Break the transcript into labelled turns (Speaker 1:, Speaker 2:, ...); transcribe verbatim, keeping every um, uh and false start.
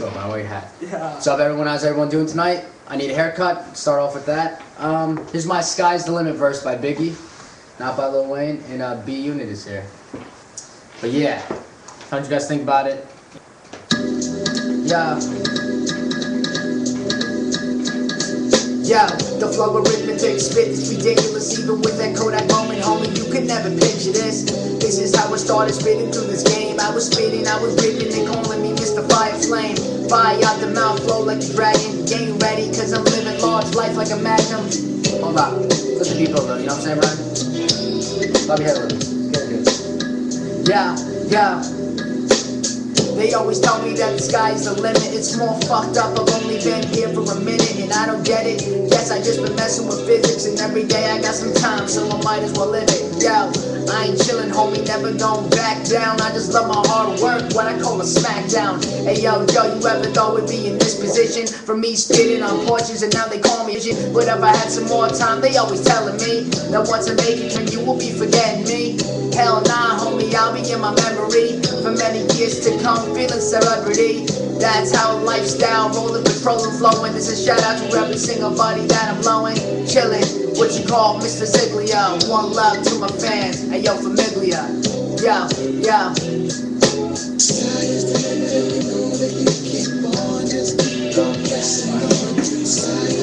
Speaker 1: intro, man. Wear your hat.
Speaker 2: Yeah.
Speaker 1: What's up, everyone? How's everyone doing tonight? I need a haircut. Start off with that. Um, here's my "Sky's the Limit" verse by Biggie, not by Lil Wayne, and uh, B Unit is here. But yeah, how did you guys think about it? Yeah.
Speaker 3: Yo, the flow of arithmetic spit is ridiculous. Even with that Kodak moment, homie, you could never picture this. This is how I started spitting through this game. I was spitting, I was ripping, they calling me Mister Fire Flame. Fire out the mouth, flow like a dragon. Getting ready, cause I'm living large life like a magnum.
Speaker 1: Hold on. Let the beat go, though. You know what I'm saying, Ryan? Bob your head a little. Get it good.
Speaker 3: Yeah, yeah. They always tell me that the sky's the limit. It's more fucked up, I've only been here for a minute and I don't get it. Guess I just been messing with physics and every day I got some time, so I might as well live it. Yo, I ain't chillin', homie, never gon' back down. I just love my hard work, what I call a smackdown. Hey yo, yo, you ever thought we'd be in this position? For me spitting on porches and now they call me a shit. But if I had some more time, they always telling me that once I make it, you will be forgetting me. Hell nah, homie, I'll be in my memory for many years to come, feeling celebrity. That's how lifestyle, rolling, controlling, flowing. This is a shout out to every single buddy that I'm blowing. Chillin', what you call Mister Ziglio. One love to my fans, hey yo, Famiglia. Yo, yo. Sky is the limit, we know that you keep on, just keep on guessing.